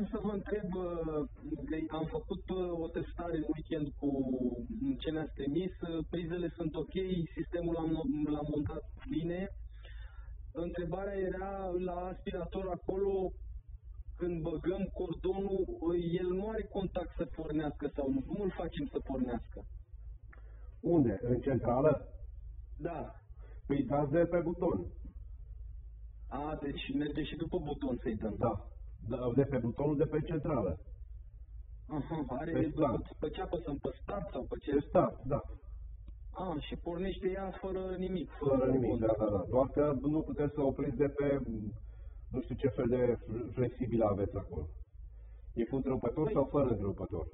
să vă întreb, am făcut o testare în weekend cu ce ne-ați trimis, prizele sunt ok, sistemul l-am montat bine. Întrebarea era la aspirator acolo, când băgăm cordonul, el nu are contact să pornească sau nu? Cum îl facem să pornească? Unde? În centrală? Da. Păi dați de pe buton. Deci merge și după buton să-i dăm. Da. De pe butonul de pe centrală. Pe ce apăsăm? Pe start sau pe ce? Pe start, da. Și pornește ea fără nimic. Fără nimic, da. Doar că nu puteți să opriți de pe, nu știu ce fel de flexibil aveți acolo. E cu întrerupător sau fără întrerupător?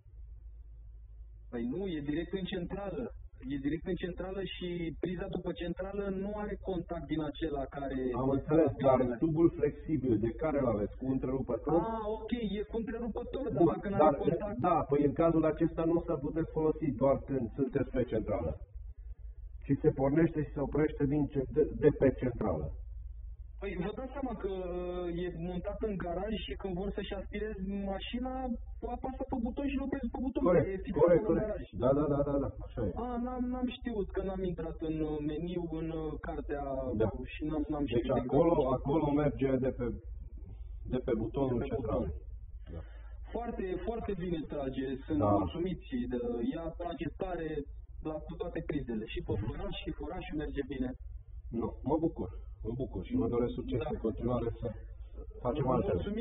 Păi nu, e direct în centrală. E direct în centrală și priza după centrală nu are contact din acela care... Am înțeles, dar tubul flexibil de care îl aveți? Cu întrerupător? Ok, e cu întrerupător, dar bun, dacă nu are contact... Da, păi în cazul acesta nu o să puteți folosi doar când sunteți pe centrală. Și se pornește și se oprește de pe centrală. Păi vă dați seama că e montat în garaj și când vor să-și aspireze mașina, apasă pe buton și opresc pe buton. Corect. Da, așa e. N-am știut că n-am intrat în meniu, în cartea și n-am știut. Deci acolo merge de pe butonul central. Da. Foarte, foarte bine trage, sunt mulțumiți și ea trage tare cu toate prizele. Și pe furaș și furașul merge bine. Nu, mă bucur și mă doresc succes în continuare să facem altele.